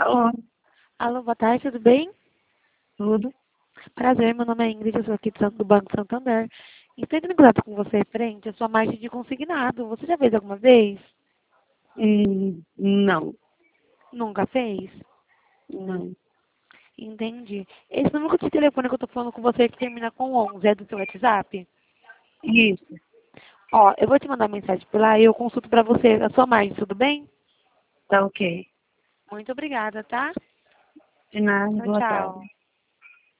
Alô, Alô, boa tarde, tudo bem? tudo? Prazer, meu nome é Ingrid, eu sou aqui do Banco Santander. Estou entrando em contato com você frente à sua margem de consignado. Você já fez alguma vez? Não, Nunca fez? não. Entendi. Esse número de telefone que eu estou falando com você que termina com 11 é do seu WhatsApp? Isso, Ó, eu vou te mandar mensagem por lá e eu consulto para você a sua margem, tudo bem? tá ok. Muito obrigada, tá? De nada, Tchau, boa tarde. tchau.